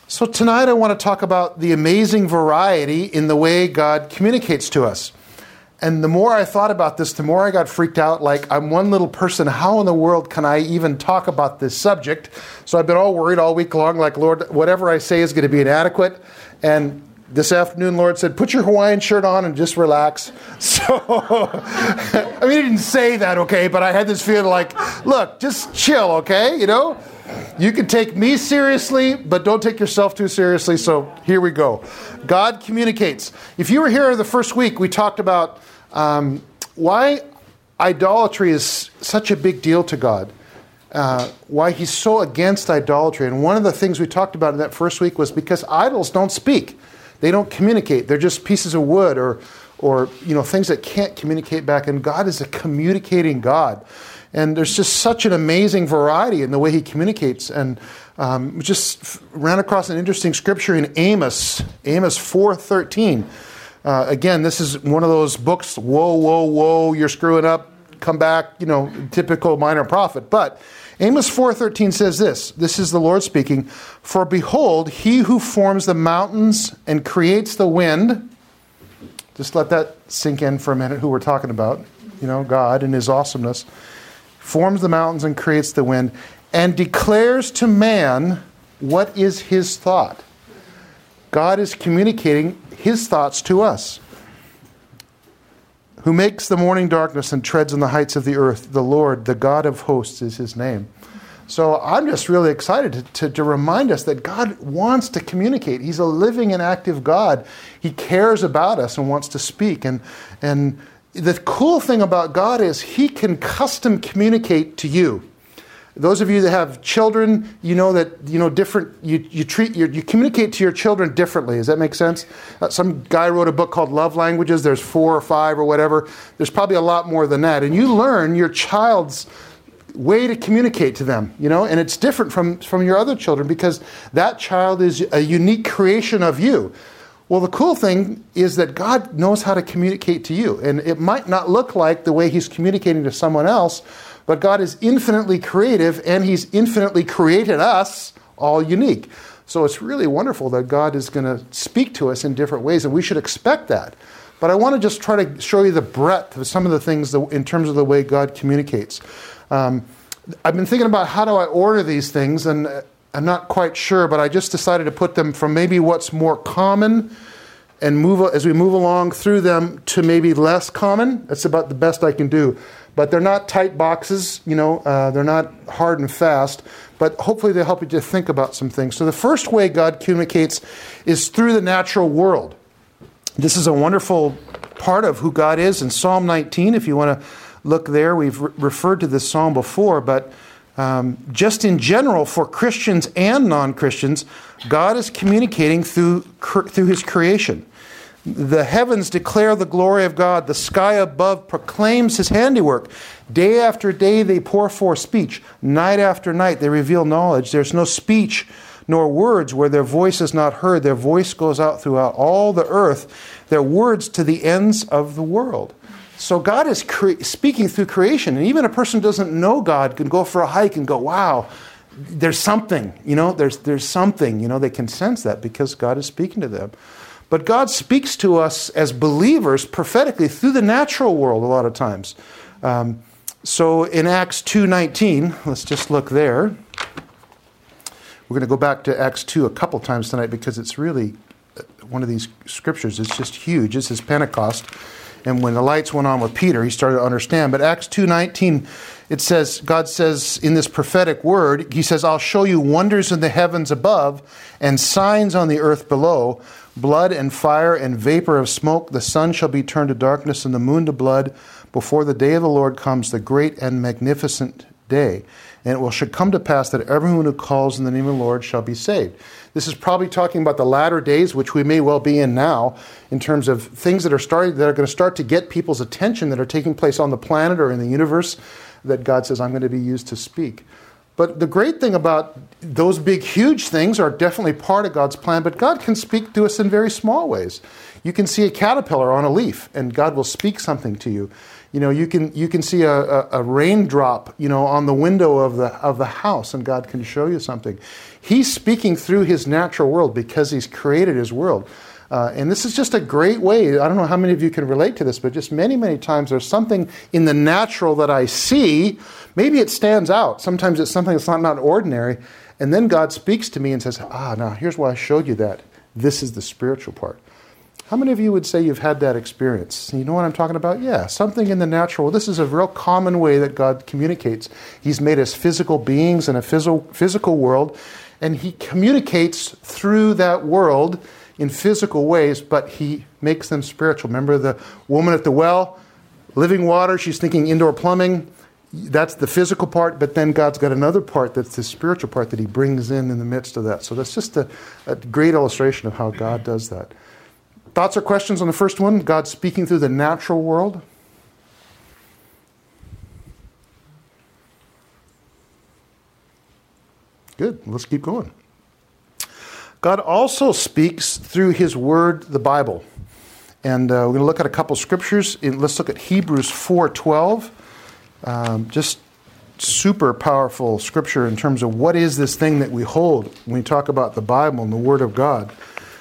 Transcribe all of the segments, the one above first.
So tonight I want to talk about the amazing variety in the way God communicates to us. And the more I thought about this, the more I got freaked out, like I'm one little person. How in the world can I even talk about this subject? So I've been all worried all week long, like, Lord, whatever I say is going to be inadequate. And this afternoon, Lord said, put your Hawaiian shirt on and just relax. So, I mean, he didn't say that, okay, but I had this feeling like, look, just chill, okay, you know? You can take me seriously, but don't take yourself too seriously, so here we go. God communicates. If you were here the first week, we talked about why idolatry is such a big deal to God, why he's so against idolatry. And one of the things we talked about in that first week was because idols don't speak. They don't communicate. They're just pieces of wood or things that can't communicate back. And God is a communicating God. And there's just such an amazing variety in the way he communicates. And we just ran across an interesting scripture in Amos 4:13. Again, this is one of those books, whoa, you're screwing up, come back, typical minor prophet. But Amos 4:13 says this. This is the Lord speaking. For behold, he who forms the mountains and creates the wind. Just let that sink in for a minute, who we're talking about. God and his awesomeness. Forms the mountains and creates the wind, and declares to man what is his thought. God is communicating his thoughts to us. Who makes the morning darkness and treads on the heights of the earth. The Lord, the God of hosts, is his name. So I'm just really excited to remind us that God wants to communicate. He's a living and active God. He cares about us and wants to speak. And the cool thing about God is he can custom communicate to you. Those of you that have children, you communicate to your children differently. Does that make sense? Some guy wrote a book called Love Languages. There's 4 or 5 or whatever. There's probably a lot more than that. And you learn your child's way to communicate to them, and it's different from your other children because that child is a unique creation of you. Well, the cool thing is that God knows how to communicate to you. And it might not look like the way he's communicating to someone else, but God is infinitely creative and he's infinitely created us all unique. So it's really wonderful that God is going to speak to us in different ways, and we should expect that. But I want to just try to show you the breadth of some of the things in terms of the way God communicates. I've been thinking about how do I order these things, and I'm not quite sure, but I just decided to put them from maybe what's more common and as we move along through them to maybe less common. That's about the best I can do. But they're not tight boxes, they're not hard and fast, but hopefully they help you to think about some things. So the first way God communicates is through the natural world. This is a wonderful part of who God is in Psalm 19. If you want to look there, we've referred to this psalm before, but just in general, for Christians and non-Christians, God is communicating through his creation. The heavens declare the glory of God. The sky above proclaims his handiwork. Day after day they pour forth speech. Night after night they reveal knowledge. There's no speech nor words where their voice is not heard. Their voice goes out throughout all the earth. Their words to the ends of the world. So God is speaking through creation. And even a person who doesn't know God can go for a hike and go, wow, there's something. There's something. They can sense that because God is speaking to them. But God speaks to us as believers prophetically through the natural world a lot of times. So in Acts 2:19, let's just look there. We're going to go back to Acts 2 a couple times tonight because it's really one of these scriptures. It's just huge. This is Pentecost. And when the lights went on with Peter, he started to understand. But Acts 2:19, it says, God says in this prophetic word, he says, I'll show you wonders in the heavens above and signs on the earth below, blood and fire and vapor of smoke. The sun shall be turned to darkness and the moon to blood before the day of the Lord comes, the great and magnificent day. And it should come to pass that everyone who calls in the name of the Lord shall be saved. This is probably talking about the latter days, which we may well be in now, in terms of things that are going to start to get people's attention that are taking place on the planet or in the universe that God says, I'm going to be used to speak. But the great thing about those big, huge things are definitely part of God's plan, but God can speak to us in very small ways. You can see a caterpillar on a leaf, and God will speak something to you. You can see a raindrop, on the window of the house, and God can show you something. He's speaking through his natural world because he's created his world. And this is just a great way. I don't know how many of you can relate to this, but just many, many times there's something in the natural that I see. Maybe it stands out. Sometimes it's something that's not ordinary. And then God speaks to me and says, now here's why I showed you that. This is the spiritual part. How many of you would say you've had that experience? You know what I'm talking about? Yeah, something in the natural. This is a real common way that God communicates. He's made us physical beings in a physical world, and he communicates through that world in physical ways, but he makes them spiritual. Remember the woman at the well? Living water, she's thinking indoor plumbing. That's the physical part, but then God's got another part that's the spiritual part that he brings in the midst of that. So that's just a great illustration of how God does that. Thoughts or questions on the first one? God speaking through the natural world? Good. Let's keep going. God also speaks through his word, the Bible. And we're going to look at a couple scriptures. Let's look at Hebrews 4:12. Just super powerful scripture in terms of what is this thing that we hold when we talk about the Bible and the Word of God.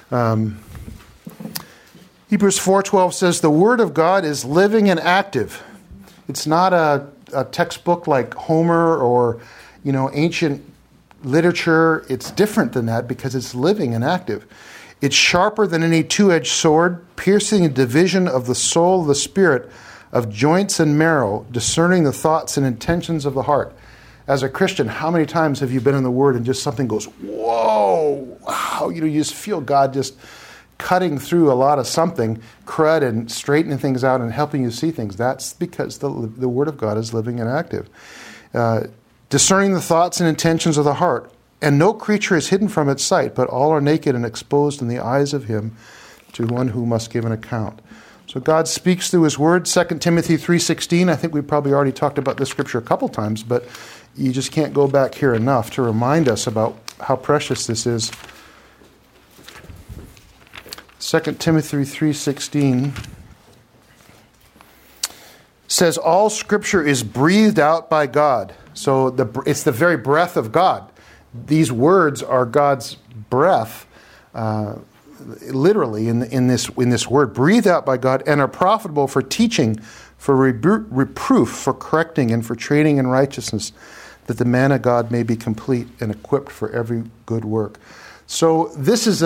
Hebrews 4:12 says, the Word of God is living and active. It's not a textbook like Homer or ancient literature. It's different than that because it's living and active. It's sharper than any two-edged sword, piercing a division of the soul, the spirit, of joints and marrow, discerning the thoughts and intentions of the heart. As a Christian, how many times have you been in the Word and just something goes, whoa, wow, you just feel God just cutting through a lot of something, crud, and straightening things out and helping you see things. That's because the Word of God is living and active. Discerning the thoughts and intentions of the heart. And no creature is hidden from its sight, but all are naked and exposed in the eyes of him to one who must give an account. So God speaks through his word. 2 Timothy 3:16. I think we probably already talked about this scripture a couple times, but you just can't go back here enough to remind us about how precious this is. 2 Timothy 3:16 says, all scripture is breathed out by God. So it's the very breath of God. These words are God's breath, literally in this word, breathed out by God, and are profitable for teaching, for reproof, for correcting, and for training in righteousness, that the man of God may be complete and equipped for every good work. So this is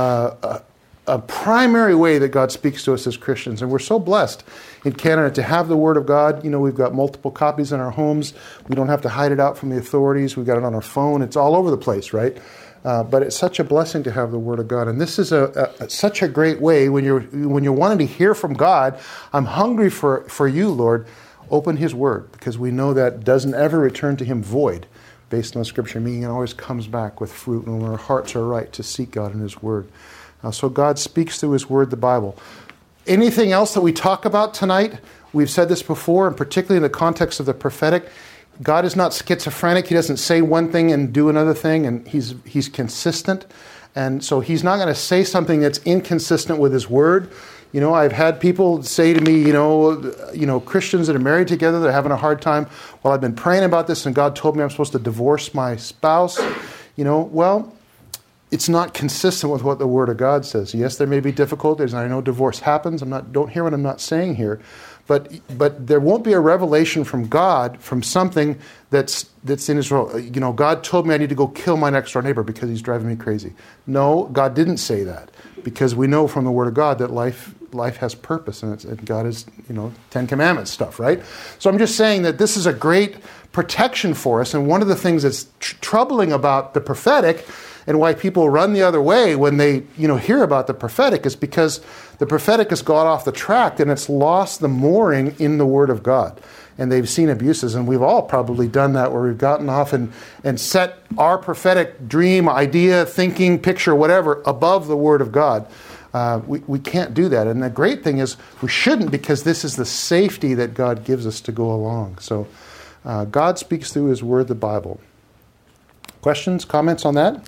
a primary way that God speaks to us as Christians, and we're so blessed in Canada to have the Word of God. We've got multiple copies in our homes. We don't have to hide it out from the authorities. We've got it on our phone. It's all over the place, right? But it's such a blessing to have the Word of God, and this is such a great way when you're wanting to hear from God. I'm hungry for you, Lord. Open His Word, because we know that doesn't ever return to Him void, based on Scripture, meaning it always comes back with fruit, and when our hearts are right to seek God in His Word. So God speaks through His Word, the Bible. Anything else that we talk about tonight? We've said this before, and particularly in the context of the prophetic. God is not schizophrenic. He doesn't say one thing and do another thing, and He's consistent. And so He's not going to say something that's inconsistent with His Word. I've had people say to me, Christians that are married together, they're having a hard time. Well, I've been praying about this, and God told me I'm supposed to divorce my spouse. Well, it's not consistent with what the Word of God says. Yes, there may be difficulties, and I know divorce happens. Don't hear what I'm not saying here. But there won't be a revelation from God from something that's in His role. God told me I need to go kill my next door neighbor because he's driving me crazy. No, God didn't say that, because we know from the Word of God that life has purpose, and God is, Ten Commandments stuff, right? So I'm just saying that this is a great protection for us, and one of the things that's troubling about the prophetic and why people run the other way when they, hear about the prophetic is because the prophetic has got off the track and it's lost the mooring in the Word of God. And they've seen abuses, and we've all probably done that, where we've gotten off and set our prophetic dream, idea, thinking, picture, whatever, above the Word of God. We can't do that. And the great thing is we shouldn't, because this is the safety that God gives us to go along. So God speaks through His Word, the Bible. Questions, comments on that?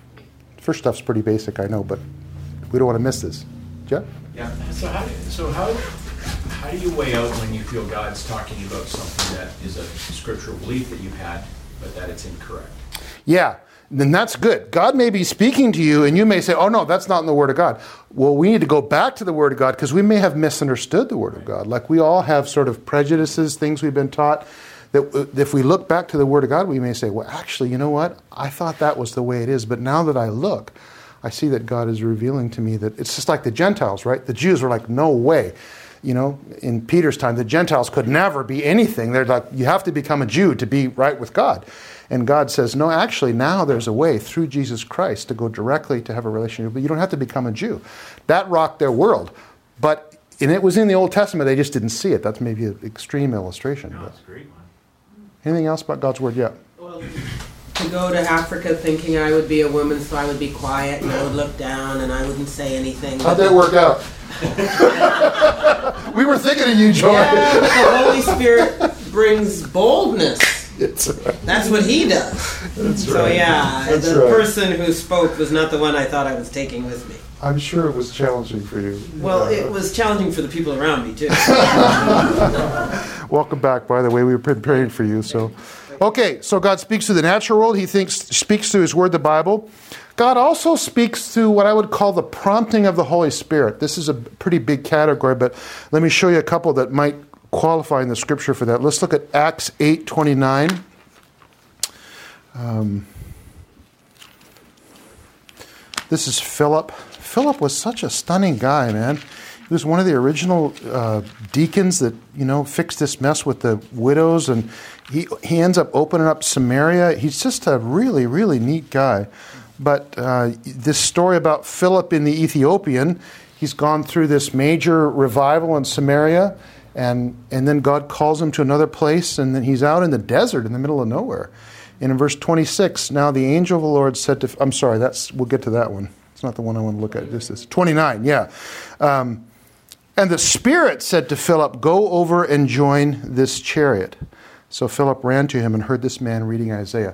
First stuff's pretty basic, I know, but we don't want to miss this. Jeff? Yeah. So how How do you weigh out when you feel God's talking about something that is a scriptural belief that you had, but that it's incorrect? Yeah, then that's good. God may be speaking to you, and you may say, oh, no, that's not in the Word of God. Well, we need to go back to the Word of God, because we may have misunderstood the Word of God. Like we all have sort of prejudices, things we've been taught, that if we look back to the Word of God, we may say, well, actually, you know what? I thought that was the way it is, but now that I look, I see that God is revealing to me that it's just like the Gentiles, right? The Jews were like, no way. You know, in Peter's time, the Gentiles could never be anything. They're like, you have to become a Jew to be right with God. And God says, no, actually, now there's a way through Jesus Christ to go directly to have a relationship. But you don't have to become a Jew. That rocked their world. And it was in the Old Testament. They just didn't see it. That's maybe an extreme illustration. No, that's a great one. Anything else about God's Word? Yeah. Well, to go to Africa thinking I would be a woman, so I would be quiet and I would look down and I wouldn't say anything. How'd that work out? We were thinking of you, Joy. Yeah, but the Holy Spirit brings boldness. Right. That's what he does. That's so right. yeah, That's the right. person who spoke was not the one I thought I was taking with me. I'm sure it was challenging for you. Well, it was challenging for the people around me too. Welcome back, by the way. We've been praying for you. So God speaks through the natural world. He speaks through His Word, the Bible. God also speaks through what I would call the prompting of the Holy Spirit. This is a pretty big category, but let me show you a couple that might qualify in the Scripture for that. Let's look at Acts 8:29. This is Philip. Philip was such a stunning guy, man. He was one of the original deacons that, fixed this mess with the widows, and he ends up opening up Samaria. He's just a really, really neat guy. But this story about Philip in the Ethiopian, he's gone through this major revival in Samaria, and then God calls him to another place, and then he's out in the desert in the middle of nowhere. And in verse 26, now the angel of the Lord said to... I'm sorry, we'll get to that one. It's not the one I want to look at. This is 29, yeah. And the Spirit said to Philip, go over and join this chariot. So Philip ran to him and heard this man reading Isaiah.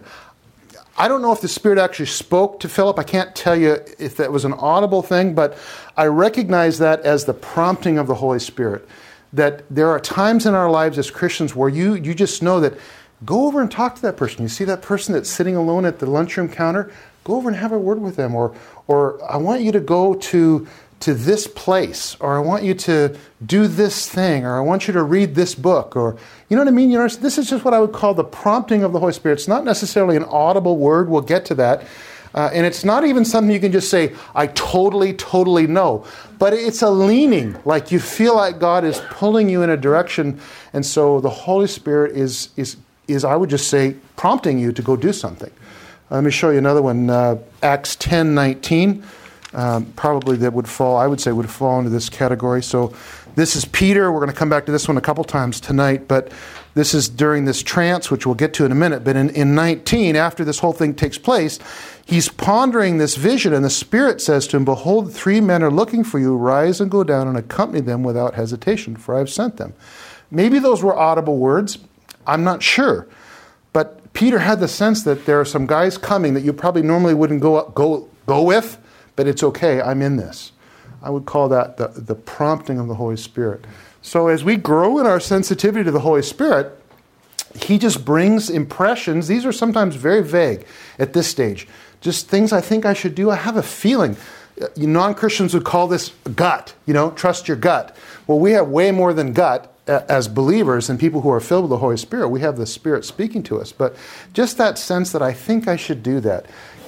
I don't know if the Spirit actually spoke to Philip. I can't tell you if that was an audible thing, but I recognize that as the prompting of the Holy Spirit. That there are times in our lives as Christians where you just know that go over and talk to that person. You see that person that's sitting alone at the lunchroom counter? Go over and have a word with them. Or I want you to go to this place, or I want you to do this thing, or I want you to read this book, or you know what I mean? This is just what I would call the prompting of the Holy Spirit. It's not necessarily an audible word. We'll get to that. And it's not even something you can just say, I totally know. But it's a leaning, like you feel like God is pulling you in a direction. And so the Holy Spirit is I would just say, prompting you to go do something. Let me show you another one. Acts 10:19. Probably that would fall into this category. So this is Peter. We're going to come back to this one a couple times tonight, but this is during this trance, which we'll get to in a minute. But in 19, after this whole thing takes place, he's pondering this vision, and the Spirit says to him, behold, 3 men are looking for you. Rise and go down and accompany them without hesitation, for I have sent them. Maybe those were audible words. I'm not sure. But Peter had the sense that there are some guys coming that you probably normally wouldn't go with, but it's okay, I'm in this. I would call that the prompting of the Holy Spirit. So as we grow in our sensitivity to the Holy Spirit, He just brings impressions. These are sometimes very vague at this stage. Just things I think I should do. I have a feeling. Non-Christians would call this gut, trust your gut. Well, we have way more than gut as believers and people who are filled with the Holy Spirit. We have the Spirit speaking to us. But just that sense that I think I should do that.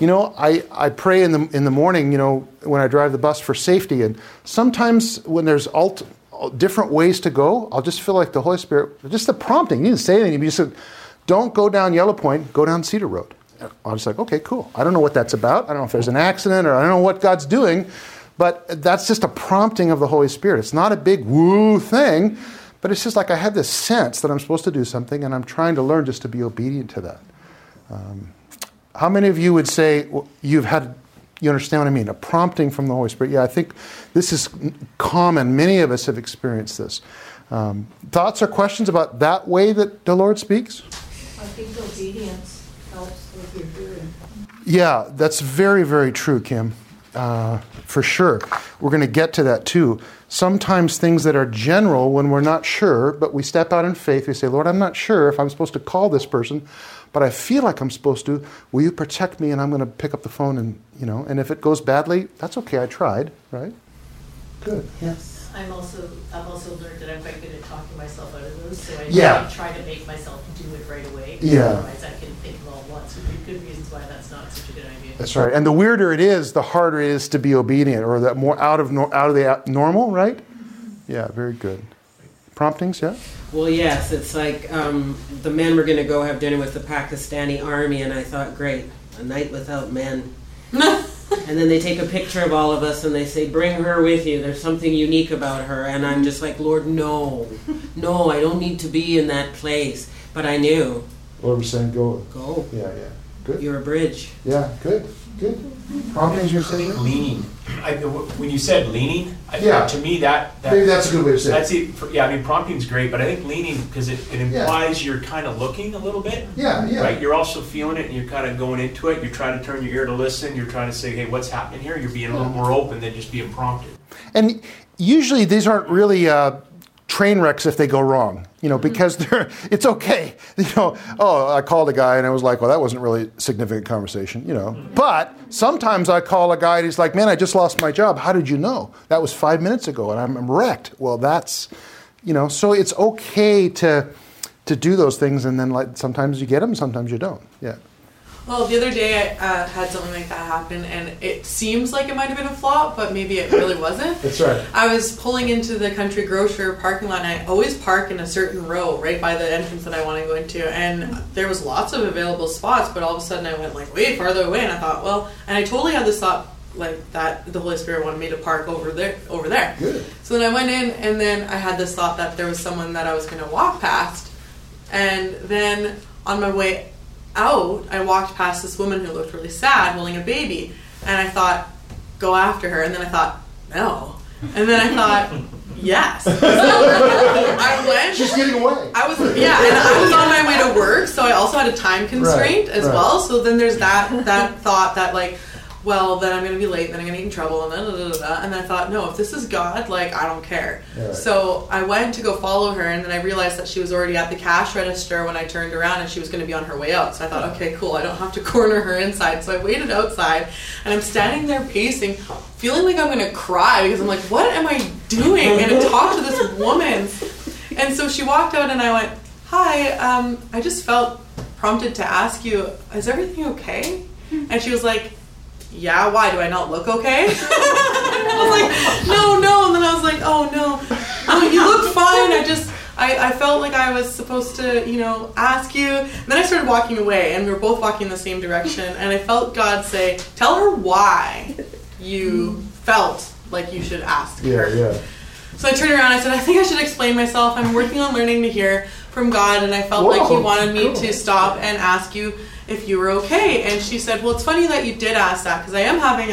I pray in the morning, when I drive the bus for safety. And sometimes when there's different ways to go, I'll just feel like the Holy Spirit, just the prompting. You didn't say anything. You said, don't go down Yellow Point, go down Cedar Road. I was like, okay, cool. I don't know what that's about. I don't know if there's an accident, or I don't know what God's doing. But that's just a prompting of the Holy Spirit. It's not a big woo thing, but it's just like I have this sense that I'm supposed to do something, and I'm trying to learn just to be obedient to that. How many of you would say you understand what I mean? A prompting from the Holy Spirit. Yeah, I think this is common. Many of us have experienced this. Thoughts or questions about that way that the Lord speaks? I think obedience helps with your hearing. Yeah, that's very, very true, Kim. for sure. We're going to get to that too. Sometimes things that are general when we're not sure, but we step out in faith. We say, Lord, I'm not sure if I'm supposed to call this person, but I feel like I'm supposed to. Will you protect me? And I'm going to pick up the phone and, and if it goes badly, that's okay. I tried, right? Good. Yes. I've also learned that I'm quite good at talking myself out of those, so I try to make myself do it right away. Yeah. Otherwise, I can think of all lots of good reasons why that's not such a good idea. That's right. And the weirder it is, the harder it is to be obedient, or that more out of the normal, right? Yeah, very good. Promptings, yeah? Well, yes, it's like the men were going to go have dinner with the Pakistani army, and I thought, great, a night without men. And then they take a picture of all of us and they say, bring her with you. There's something unique about her. And I'm just like, Lord, no, I don't need to be in that place. But I knew. Lord was saying, go. Go. Yeah. Good. You're a bridge. Yeah, good. Promptings you're saying? Leaning. When you said leaning, to me that maybe that's a good way to say that's it. Prompting's great, but I think leaning, because it implies you're kind of looking a little bit. Yeah. Right? You're also feeling it and you're kind of going into it. You're trying to turn your ear to listen. You're trying to say, hey, what's happening here? You're being a little more open than just being prompted. And usually these aren't really train wrecks if they go wrong, because it's okay. I called a guy and I was like, well, that wasn't really a significant conversation, But sometimes I call a guy and he's like, man, I just lost my job. How did you know? That was 5 minutes ago and I'm wrecked. Well, that's, so it's okay to do those things, and then sometimes you get them, sometimes you don't. Yeah. Well, the other day I had something like that happen, and it seems like it might have been a flop, but maybe it really wasn't. That's right. I was pulling into the Country Grocer parking lot, and I always park in a certain row right by the entrance that I want to go into, and there was lots of available spots, but all of a sudden I went way farther away, and I thought, and I totally had this thought that the Holy Spirit wanted me to park over there. Good. So then I went in, and then I had this thought that there was someone that I was going to walk past, and then on my way out, I walked past this woman who looked really sad holding a baby, and I thought, go after her, and then I thought, no, and then I thought, yes. So I went. She's getting away. I was and I was on my way to work, so I also had a time constraint as well. So then there's that thought that then I'm going to be late, then I'm going to get in trouble, and then I thought, no, if this is God, I don't care. Yeah. So I went to go follow her, and then I realized that she was already at the cash register when I turned around, and she was going to be on her way out. So I thought, okay, cool, I don't have to corner her inside. So I waited outside, and I'm standing there pacing, feeling like I'm going to cry, because I'm like, what am I doing? And I talked to this woman, and so she walked out, and I went, hi, I just felt prompted to ask you, is everything okay? And she was like, yeah, why? Do I not look okay? I was like, no. And then I was like, oh, no, you look fine. I felt like I was supposed to, ask you. And then I started walking away, and we were both walking in the same direction. And I felt God say, tell her why you felt like you should ask her. Yeah. So I turned around and I said, I think I should explain myself. I'm working on learning to hear from God, and I felt like He wanted me to stop and ask you if you were okay. And she said, well, it's funny that you did ask that, because I am having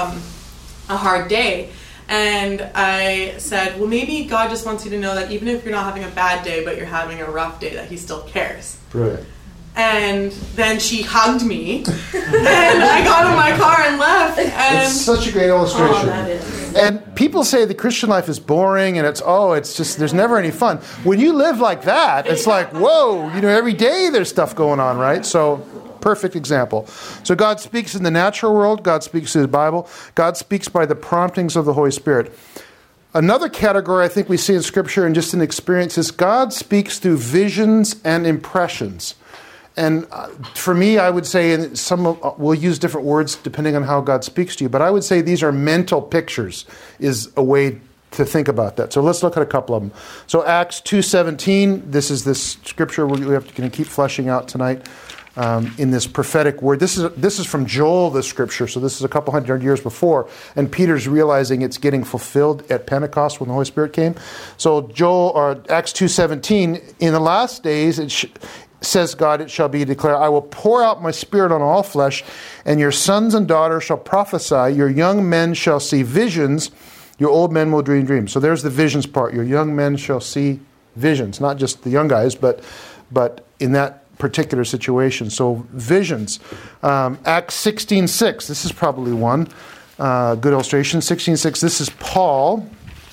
a hard day. And I said, well, maybe God just wants you to know that even if you're not having a bad day, but you're having a rough day, that He still cares. Right. And then she hugged me, and I got in my car and left. And it's such a great illustration. Oh, that is. And people say the Christian life is boring, and it's just, there's never any fun. When you live like that, it's like, whoa, every day there's stuff going on, right? So, perfect example. So God speaks in the natural world. God speaks in His Bible. God speaks by the promptings of the Holy Spirit. Another category I think we see in Scripture and just in experience is God speaks through visions and impressions. And for me, I would say, and we'll use different words depending on how God speaks to you, but I would say these are mental pictures is a way to think about that. So let's look at a couple of them. So Acts 2:17, this is this scripture we have to keep fleshing out tonight in this prophetic word. This is from Joel, this scripture, so this is a couple hundred years before, and Peter's realizing it's getting fulfilled at Pentecost when the Holy Spirit came. So Acts 2:17, in the last days, says God, it shall be declared, I will pour out my Spirit on all flesh, and your sons and daughters shall prophesy, your young men shall see visions, your old men will dream dreams. So there's the visions part. Your young men shall see visions, not just the young guys, but in that particular situation. So visions. Acts 16:6, this is probably one. Good illustration. 16:6. This is Paul.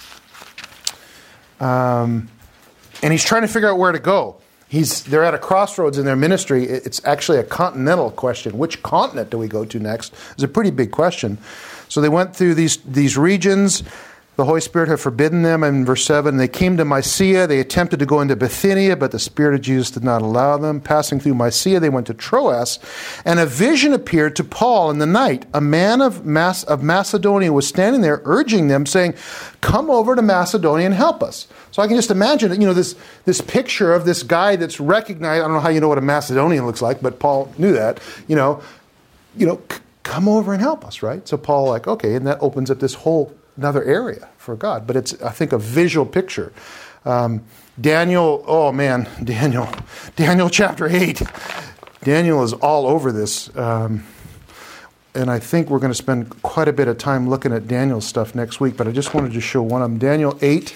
And he's trying to figure out where to go. They're at a crossroads in their ministry. It's actually a continental question. Which continent do we go to next? It's a pretty big question. So they went through these regions. The Holy Spirit had forbidden them. In verse 7, they came to Mysia. They attempted to go into Bithynia, but the Spirit of Jesus did not allow them. Passing through Mysia, they went to Troas. And a vision appeared to Paul in the night. A man of Macedonia was standing there urging them, saying, come over to Macedonia and help us. So I can just imagine, this picture of this guy that's recognized. I don't know how you know what a Macedonian looks like, but Paul knew that. Come over and help us, right? So Paul, okay, and that opens up this whole another area for God. But it's, I think, a visual picture. Daniel chapter 8. Daniel is all over this. And I think we're going to spend quite a bit of time looking at Daniel's stuff next week, but I just wanted to show one of them. Daniel 8.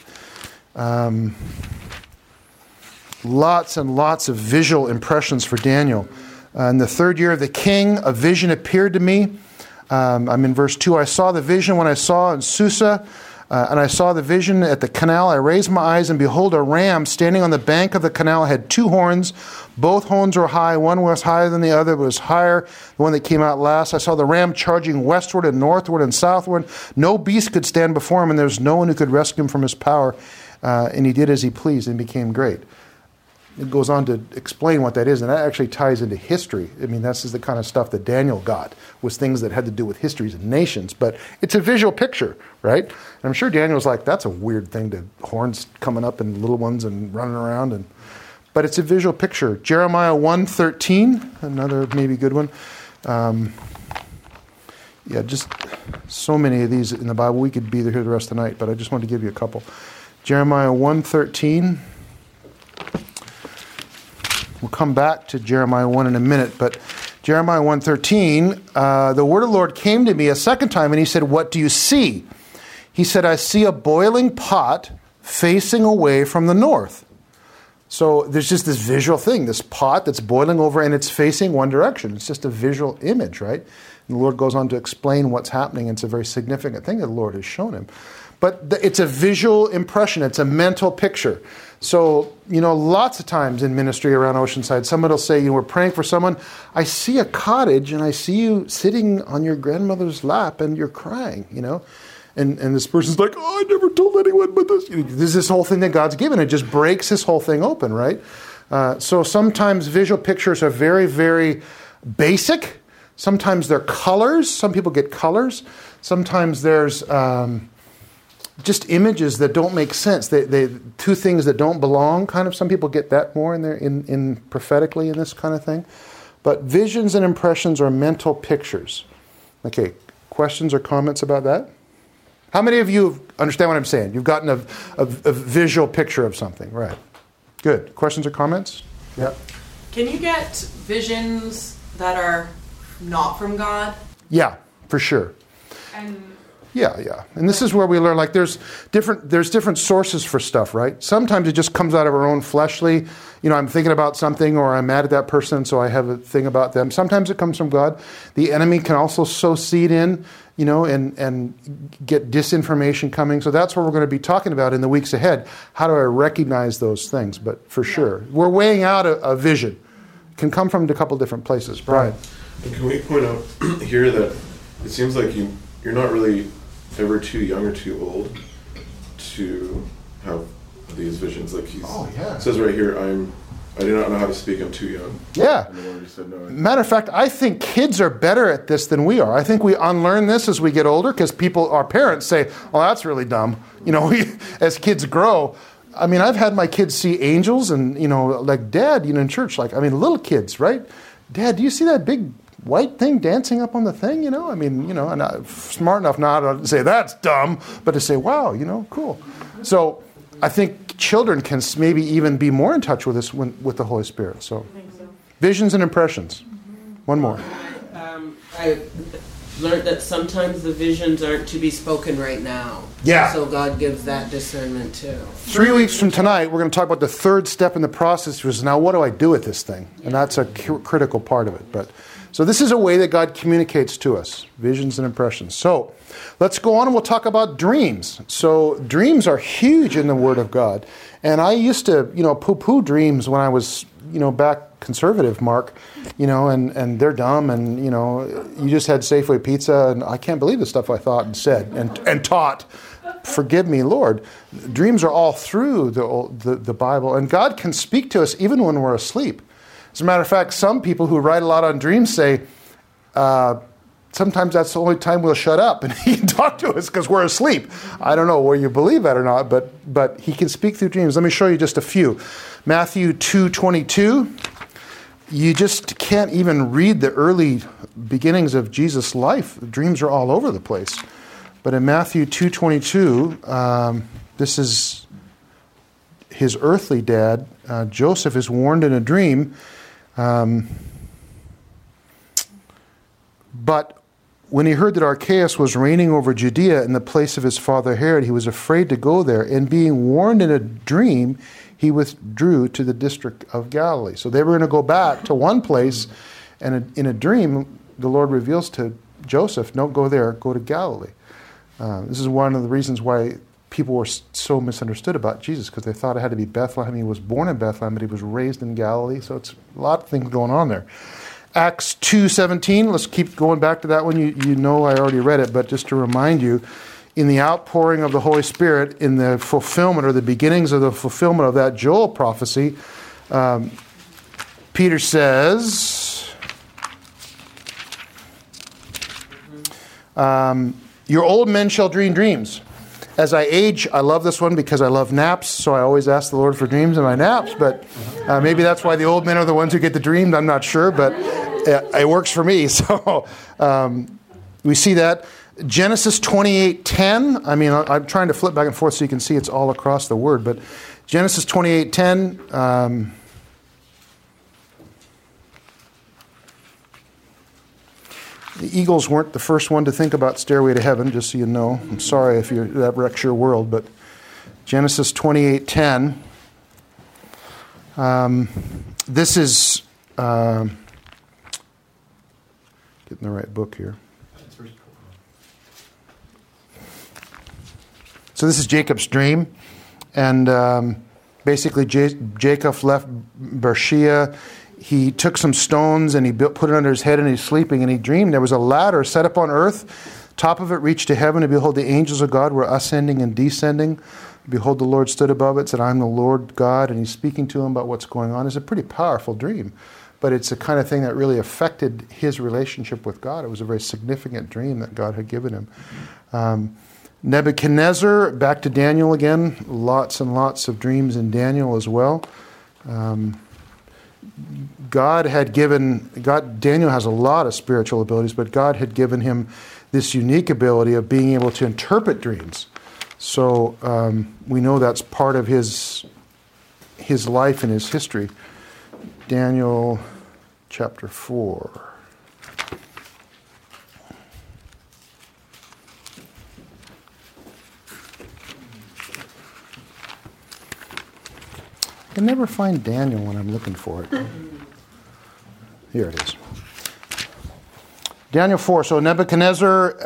Lots and lots of visual impressions for Daniel. In the 3rd year of the king, a vision appeared to me. I'm in verse 2. I saw the vision when I saw in Susa, and I saw the vision at the canal. I raised my eyes, and behold, a ram standing on the bank of the canal had 2 horns. Both horns were high. One was higher than the other, but was higher. The one that came out last. I saw the ram charging westward and northward and southward. No beast could stand before him, and there was no one who could rescue him from his power. And he did as he pleased and became great. It goes on to explain what that is, and that actually ties into history. I mean, this is the kind of stuff that Daniel got, was things that had to do with histories and nations. But it's a visual picture, right? And I'm sure Daniel's like, that's a weird thing, to horns coming up and little ones and running around. But it's a visual picture. Jeremiah 1:13, another maybe good one. Just so many of these in the Bible. We could be here the rest of the night, but I just wanted to give you a couple. Jeremiah 1:13. We'll come back to Jeremiah 1 in a minute, but Jeremiah 1:13, the word of the Lord came to me a second time, and he said, what do you see? He said, I see a boiling pot facing away from the north. So there's just this visual thing, this pot that's boiling over, and it's facing one direction. It's just a visual image, right? And the Lord goes on to explain what's happening. It's a very significant thing that the Lord has shown him. But it's a visual impression. It's a mental picture. So, lots of times in ministry around Oceanside, someone will say, we're praying for someone. I see a cottage and I see you sitting on your grandmother's lap and you're crying, And this person's like, I never told anyone but this. There's this whole thing that God's given. It just breaks this whole thing open, right? So sometimes visual pictures are very, very basic. Sometimes they're colors. Some people get colors. Sometimes there's just images that don't make sense. They two things that don't belong, kind of. Some people get that more in there, in prophetically in this kind of thing. But visions and impressions are mental pictures. Okay, questions or comments about that? How many of you understand what I'm saying? You've gotten a visual picture of something, right? Good. Questions or comments? Yeah. Can you get visions that are not from God? Yeah, for sure. And Yeah. And this is where we learn, there's different sources for stuff, right? Sometimes it just comes out of our own fleshly, I'm thinking about something, or I'm mad at that person, so I have a thing about them. Sometimes it comes from God. The enemy can also sow seed in, and get disinformation coming. So that's what we're going to be talking about in the weeks ahead. How do I recognize those things? But for sure, we're weighing out a vision. It can come from a couple different places. Brian. And can we point out here that it seems like you're not really ever too young or too old to have these visions. Like he says right here, I do not know how to speak, I'm too young. Yeah. And the Lord just said, no. Matter of fact, I think kids are better at this than we are. I think we unlearn this as we get older, because our parents say, oh, that's really dumb. As kids grow. I mean, I've had my kids see angels and, like Dad, in church, little kids, right? Dad, do you see that big white thing dancing up on the thing, and I'm smart enough not to say that's dumb, but to say, wow, cool. So I think children can maybe even be more in touch with this with the Holy Spirit. So, visions and impressions. One more. I learned that sometimes the visions aren't to be spoken right now. Yeah. So God gives that discernment too. 3 weeks from tonight, we're going to talk about the third step in the process, which is now what do I do with this thing? And that's a critical part of it. But So this is a way that God communicates to us, visions and impressions. So let's go on and we'll talk about dreams. So dreams are huge in the Word of God. And I used to, poo-poo dreams when I was, back conservative, Mark, and they're dumb and, you just had Safeway pizza and I can't believe the stuff I thought and said and taught. Forgive me, Lord. Dreams are all through the Bible, and God can speak to us even when we're asleep. As a matter of fact, some people who write a lot on dreams say, sometimes that's the only time we'll shut up and he can talk to us because we're asleep. I don't know whether you believe that or not, but he can speak through dreams. Let me show you just a few. Matthew 2:22. You just can't even read the early beginnings of Jesus' life. Dreams are all over the place. But in Matthew 2:22, this is his earthly dad. Joseph is warned in a dream. But when he heard that Archelaus was reigning over Judea in the place of his father Herod, he was afraid to go there. And being warned in a dream, he withdrew to the district of Galilee. So they were going to go back to one place, and in a dream, the Lord reveals to Joseph, don't go there, go to Galilee. This is one of the reasons why people were so misunderstood about Jesus, because they thought it had to be Bethlehem. He was born in Bethlehem, but he was raised in Galilee. So it's a lot of things going on there. Acts 2:17, let's keep going back to that one. You know I already read it, but just to remind you, in the outpouring of the Holy Spirit, in the fulfillment or the beginnings of the fulfillment of that Joel prophecy, Peter says, your old men shall dream dreams. As I age, I love this one because I love naps, so I always ask the Lord for dreams in my naps, but maybe that's why the old men are the ones who get the dreams, I'm not sure, but it works for me. So we see that. Genesis 28:10, I'm trying to flip back and forth so you can see it's all across the Word, but Genesis 28:10, the Eagles weren't the first one to think about Stairway to Heaven, just so you know. I'm sorry if that wrecks your world, but Genesis 28:10. This is getting the right book here. So this is Jacob's dream, and basically Jacob left Beersheba. He took some stones and he put it under his head and he's sleeping, and he dreamed there was a ladder set up on earth. Top of it reached to heaven, and behold, the angels of God were ascending and descending. Behold, the Lord stood above it, said, I'm the Lord God, and he's speaking to him about what's going on. It's a pretty powerful dream, but it's the kind of thing that really affected his relationship with God. It was a very significant dream that God had given him. Nebuchadnezzar, back to Daniel again, lots and lots of dreams in Daniel as well. Daniel has a lot of spiritual abilities, but God had given him this unique ability of being able to interpret dreams. So we know that's part of his life and his history. Daniel chapter 4. I can never find Daniel when I'm looking for it. Here it is. Daniel 4. So Nebuchadnezzar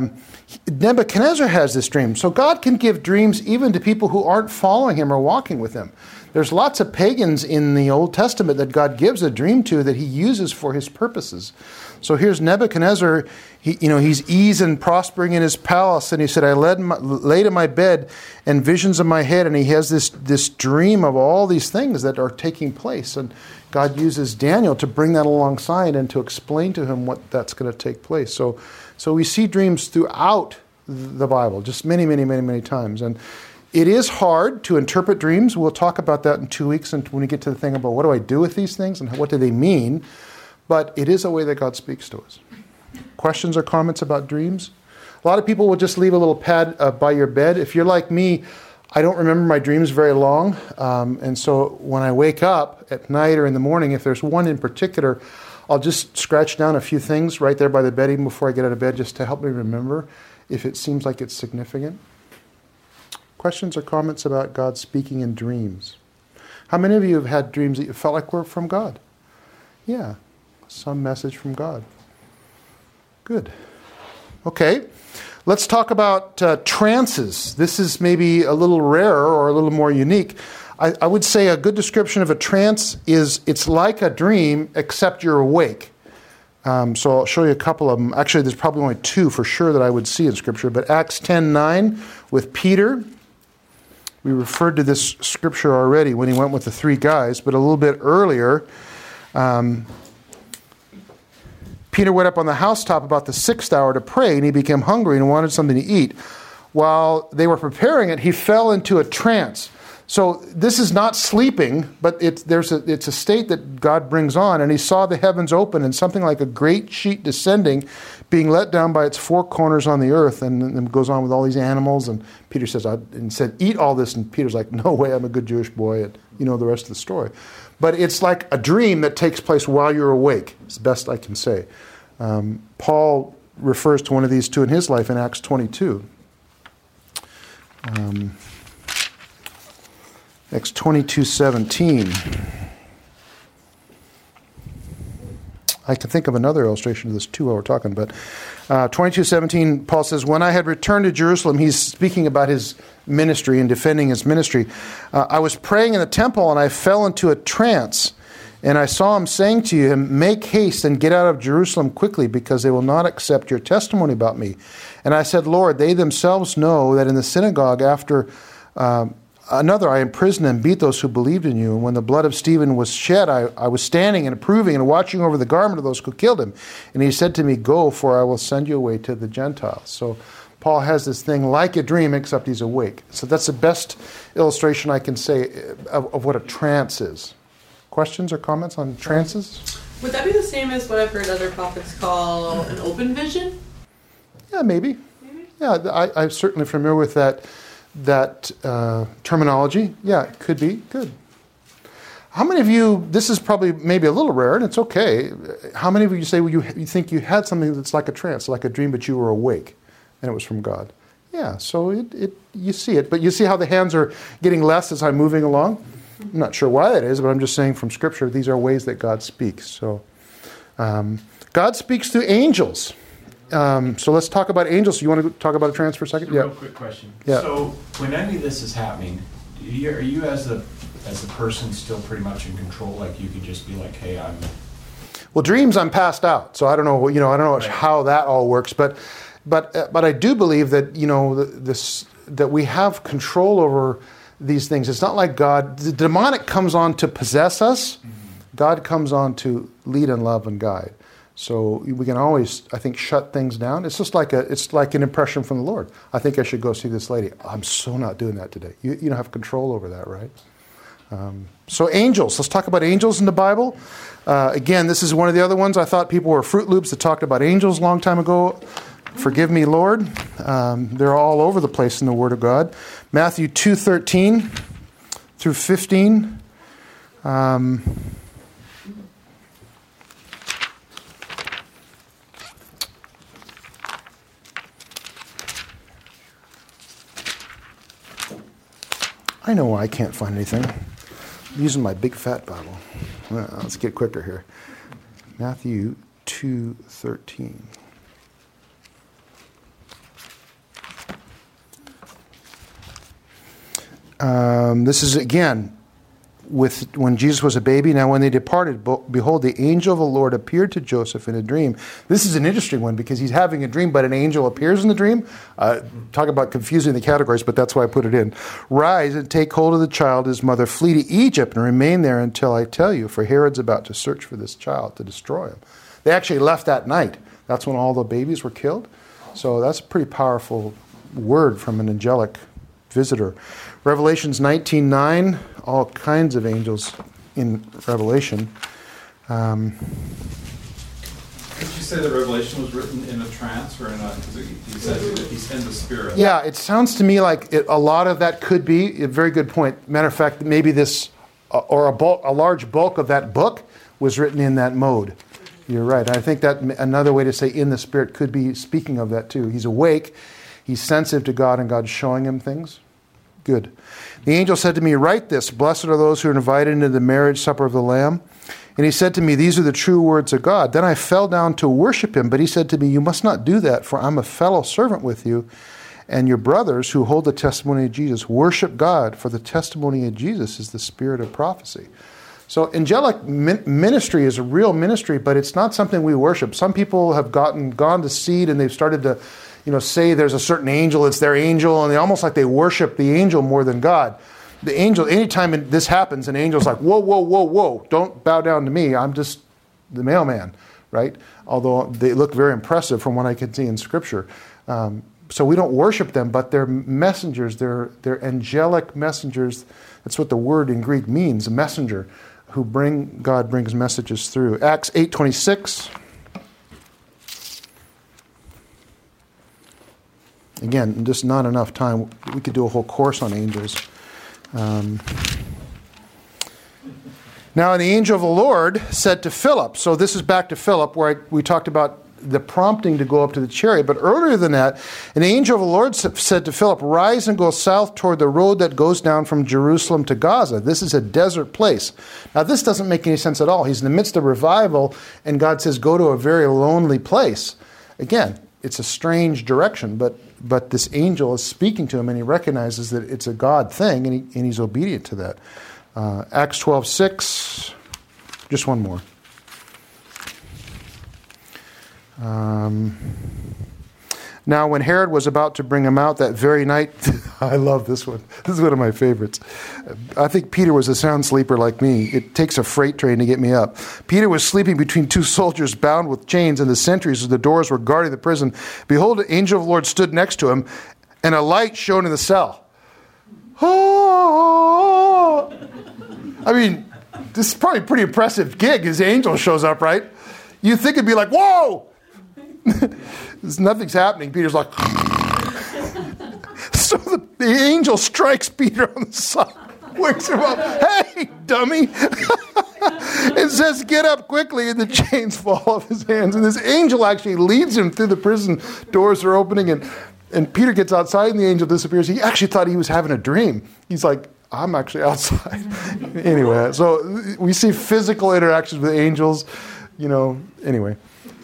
has this dream. So God can give dreams even to people who aren't following him or walking with him. There's lots of pagans in the Old Testament that God gives a dream to that he uses for his purposes. So here's Nebuchadnezzar. He's ease and prospering in his palace, and he said, I laid in my bed and visions of my head, and he has this dream of all these things that are taking place. And God uses Daniel to bring that alongside and to explain to him what that's going to take place. So we see dreams throughout the Bible, just many, many, many, many times. And it is hard to interpret dreams. We'll talk about that in 2 weeks, and when we get to the thing about what do I do with these things and what do they mean. But it is a way that God speaks to us. Questions or comments about dreams? A lot of people will just leave a little pad by your bed. If you're like me, I don't remember my dreams very long. And so when I wake up at night or in the morning, if there's one in particular, I'll just scratch down a few things right there by the bed even before I get out of bed, just to help me remember if it seems like it's significant. Questions or comments about God speaking in dreams? How many of you have had dreams that you felt like were from God? Yeah. Some message from God. Good. Okay. Let's talk about trances. This is maybe a little rarer or a little more unique. I would say a good description of a trance is it's like a dream, except you're awake. So I'll show you a couple of them. Actually, there's probably only two for sure that I would see in Scripture. But Acts 10:9 with Peter. We referred to this Scripture already when he went with the three guys. But a little bit earlier, Peter went up on the housetop about the 6th hour to pray, and he became hungry and wanted something to eat. While they were preparing it, he fell into a trance. So this is not sleeping, but it's a state that God brings on. And he saw the heavens open and something like a great sheet descending, being let down by its four corners on the earth. And then it goes on with all these animals. And Peter says, and said, eat all this. And Peter's like, no way, I'm a good Jewish boy. And you know the rest of the story. But it's like a dream that takes place while you're awake. It's the best I can say. Paul refers to one of these two in his life in Acts 22. Acts 22:17. I can think of another illustration of this too while we're talking, but 22:17, Paul says, when I had returned to Jerusalem, he's speaking about his ministry and defending his ministry. I was praying in the temple and I fell into a trance, and I saw him saying to him, make haste and get out of Jerusalem quickly, because they will not accept your testimony about me. And I said, Lord, they themselves know that in the synagogue after another I imprisoned and beat those who believed in you. And when the blood of Stephen was shed, I was standing and approving and watching over the garment of those who killed him. And he said to me, go, for I will send you away to the Gentiles. So Paul has this thing like a dream, except he's awake. So that's the best illustration I can say of what a trance is. Questions or comments on trances? Would that be the same as what I've heard other prophets call an open vision? Yeah, maybe. Yeah, I'm certainly familiar with that terminology. Yeah, it could be. Good. How many of you, this is probably maybe a little rare, and it's okay. How many of you say you think you had something that's like a trance, like a dream, but you were awake, and it was from God? Yeah, so you see it. But you see how the hands are getting less as I'm moving along? I'm not sure why that is, but I'm just saying from Scripture, these are ways that God speaks. So God speaks through angels. So let's talk about angels. You want to talk about a trance for a second? Just a real quick question. Yeah. So when any of this is happening, are you as the person still pretty much in control? Like you could just be like, hey, I'm... Well, dreams, I'm passed out, so I don't know. I don't know how that all works, but I do believe that that we have control over these things. It's not like God. The demonic comes on to possess us. Mm-hmm. God comes on to lead and love and guide. So we can always, I think, shut things down. It's just like an impression from the Lord. I think I should go see this lady. I'm so not doing that today. You don't have control over that, right? So angels. Let's talk about angels in the Bible. Again, this is one of the other ones. I thought people were Fruit Loops that talked about angels a long time ago. Forgive me, Lord. They're all over the place in the Word of God. Matthew 2:13 through 15. I know why I can't find anything. I'm using my big fat Bible. Well, let's get quicker here. Matthew 2:13. This is again with when Jesus was a baby. Now when they departed, behold, the angel of the Lord appeared to Joseph in a dream. This is an interesting one because he's having a dream, but an angel appears in the dream. Talk about confusing the categories, but that's why I put it in. Rise and take hold of the child, his mother, flee to Egypt and remain there until I tell you, for Herod's about to search for this child to destroy him. They actually left that night. That's when all the babies were killed. So that's a pretty powerful word from an angelic visitor. Revelations 19:9, all kinds of angels in Revelation. Did you say that Revelation was written in a trance or in a? He said he's in the spirit. Yeah, it sounds to me like a lot of that could be a very good point. Matter of fact, maybe this or a large bulk of that book was written in that mode. You're right. I think that another way to say in the spirit could be speaking of that too. He's awake. He's sensitive to God, and God's showing him things. Good. The angel said to me, write this, blessed are those who are invited into the marriage supper of the Lamb. And he said to me, these are the true words of God. Then I fell down to worship him, but he said to me, you must not do that, for I'm a fellow servant with you and your brothers who hold the testimony of Jesus. Worship God, for the testimony of Jesus is the spirit of prophecy. So angelic ministry is a real ministry, but it's not something we worship. Some people have gone to seed and they've started to, say there's a certain angel, it's their angel, and they almost like they worship the angel more than God. The angel, anytime this happens, an angel's like, whoa, whoa, whoa, whoa, don't bow down to me, I'm just the mailman, right? Although they look very impressive from what I can see in Scripture. So we don't worship them, but they're messengers, they're angelic messengers. That's what the word in Greek means, a messenger, who God brings messages through. Acts 8:26. Again, just not enough time. We could do a whole course on angels. Now, the angel of the Lord said to Philip, so this is back to Philip, where we talked about the prompting to go up to the chariot. But earlier than that, an angel of the Lord said to Philip, rise and go south toward the road that goes down from Jerusalem to Gaza. This is a desert place. Now, this doesn't make any sense at all. He's in the midst of revival, and God says, go to a very lonely place. Again, it's a strange direction, but this angel is speaking to him, and he recognizes that it's a God thing, and he's obedient to that. Acts 12:6. Just one more. Now, when Herod was about to bring him out that very night, I love this one. This is one of my favorites. I think Peter was a sound sleeper like me. It takes a freight train to get me up. Peter was sleeping between two soldiers bound with chains, and the sentries of the doors were guarding the prison. Behold, an angel of the Lord stood next to him, and a light shone in the cell. Oh! I mean, this is probably a pretty impressive gig. His angel shows up, right? You'd think it'd be like, whoa! Nothing's happening. Peter's like, so the angel strikes Peter on the side, wakes him up. Hey, dummy! It says, get up quickly, and the chains fall off his hands. And this angel actually leads him through the prison. Doors are opening, and Peter gets outside, and the angel disappears. He actually thought he was having a dream. He's like, I'm actually outside. Anyway, so we see physical interactions with angels, anyway.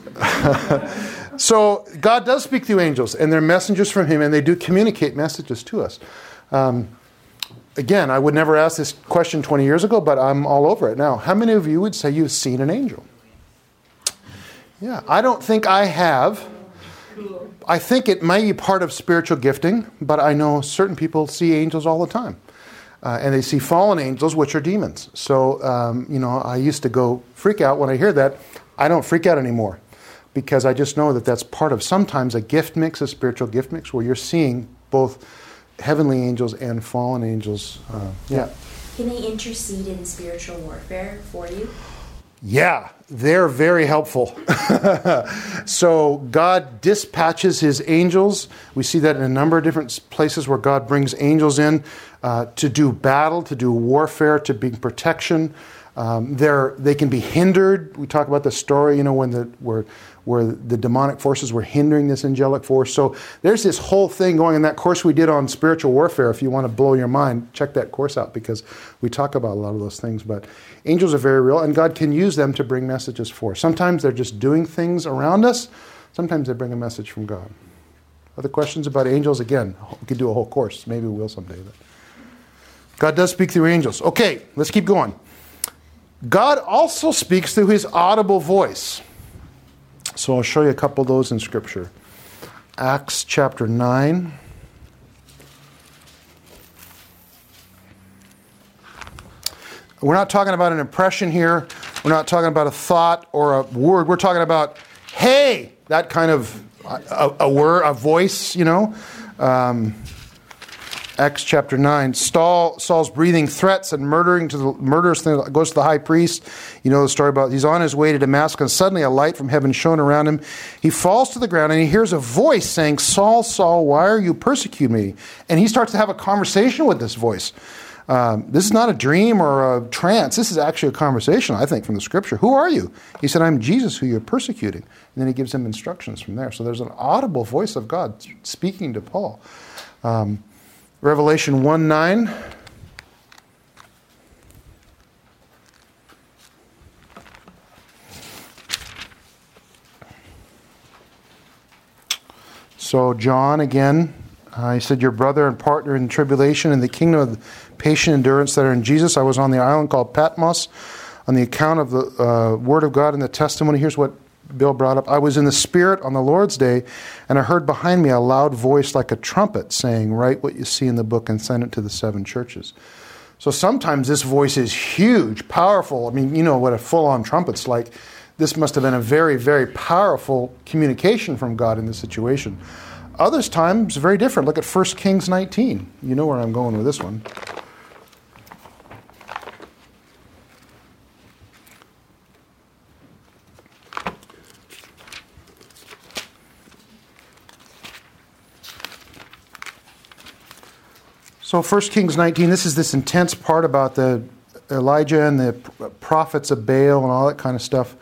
So God does speak through angels, and they're messengers from him, and they do communicate messages to us. Again, I would never ask this question 20 years ago, but I'm all over it now. How many of you would say you've seen an angel? Yeah, I don't think I have. I think it may be part of spiritual gifting, but I know certain people see angels all the time. And they see fallen angels, which are demons. So, I used to go freak out when I hear that. I don't freak out anymore, because I just know that that's part of sometimes a gift mix, a spiritual gift mix, where you're seeing both heavenly angels and fallen angels. Yeah. Can they intercede in spiritual warfare for you? Yeah, they're very helpful. So God dispatches his angels. We see that in a number of different places where God brings angels in to do battle, to do warfare, to bring protection. They can be hindered. We talk about the story, where the demonic forces were hindering this angelic force. So there's this whole thing going in that course we did on spiritual warfare. If you want to blow your mind, check that course out, because we talk about a lot of those things. But angels are very real, and God can use them to bring messages for us. Sometimes they're just doing things around us. Sometimes they bring a message from God. Other questions about angels? Again, we could do a whole course. Maybe we will someday. But God does speak through angels. Okay, let's keep going. God also speaks through his audible voice. So I'll show you a couple of those in Scripture. Acts chapter 9. We're not talking about an impression here. We're not talking about a thought or a word. We're talking about, hey, that kind of a word, a voice, Acts chapter 9. Saul's breathing threats and murderous thing goes to the high priest. You know the story about he's on his way to Damascus, and suddenly a light from heaven shone around him. He falls to the ground, and he hears a voice saying, Saul, Saul, why are you persecuting me? And he starts to have a conversation with this voice. This is not a dream or a trance. This is actually a conversation, I think, from the Scripture. Who are you? He said, I'm Jesus, who you're persecuting. And then he gives him instructions from there. So there's an audible voice of God speaking to Paul. Revelation 1:9. So John, again, he said, your brother and partner in tribulation and the kingdom of patient endurance that are in Jesus. I was on the island called Patmos on the account of the word of God and the testimony. Here's what Bill brought up. I was in the Spirit on the Lord's day, and I heard behind me a loud voice like a trumpet saying, write what you see in the book and send it to the 7 churches. So sometimes this voice is huge, powerful. I mean, you know what a full-on trumpet's like. This must have been a very, very powerful communication from God in this situation. Others times, very different. Look at 1 Kings 19. You know where I'm going with this one. So 1 Kings 19, this is this intense part about the Elijah and the prophets of Baal and all that kind of stuff.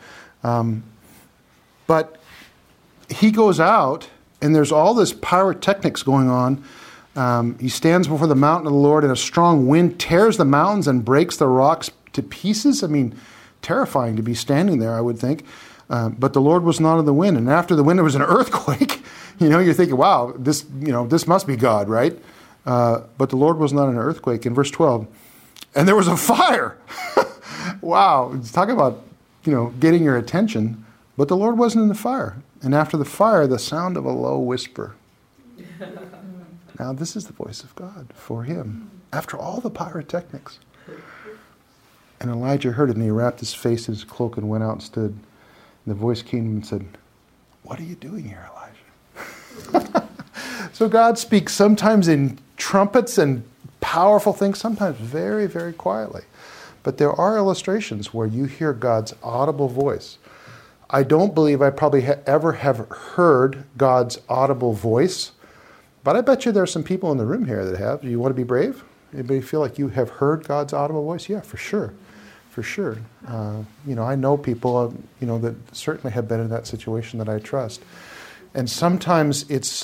But he goes out, and there's all this pyrotechnics going on. He stands before the mountain of the Lord, and a strong wind tears the mountains and breaks the rocks to pieces. I mean, terrifying to be standing there, I would think. But the Lord was not in the wind. And after the wind, there was an earthquake. You're thinking, wow, this must be God, right? But the Lord was not in an earthquake. In verse 12, and there was a fire. Wow, talk about, getting your attention. But the Lord wasn't in the fire. And after the fire, the sound of a low whisper. Now this is the voice of God for him. After all the pyrotechnics. And Elijah heard it, and he wrapped his face in his cloak and went out and stood. And the voice came and said, what are you doing here, Elijah? So God speaks sometimes in trumpets and powerful things, sometimes very, very quietly. But there are illustrations where you hear God's audible voice. I don't believe I probably ever have heard God's audible voice, but I bet you there are some people in the room here that have. Do you want to be brave? Anybody feel like you have heard God's audible voice? Yeah, for sure. For sure. I know people, that certainly have been in that situation that I trust. And sometimes it's,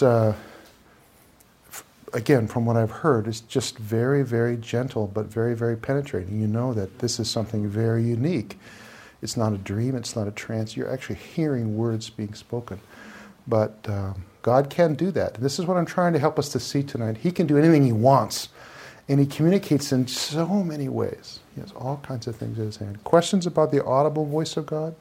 again, from what I've heard, it's just very, very gentle, but very, very penetrating. You know that this is something very unique. It's not a dream, it's not a trance. You're actually hearing words being spoken. But God can do that. This is what I'm trying to help us to see tonight. He can do anything he wants. And he communicates in so many ways. He has all kinds of things in his hand. Questions about the audible voice of God?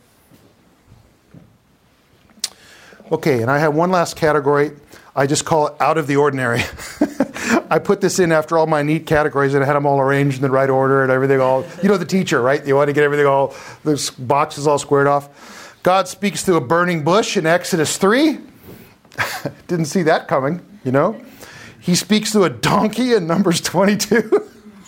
Okay, and I have one last category. I just call it out of the ordinary. I put this in after all my neat categories, and I had them all arranged in the right order and everything all, the teacher, right? You want to get everything all, the boxes all squared off. God speaks through a burning bush in Exodus 3. Didn't see that coming, He speaks through a donkey in Numbers 22.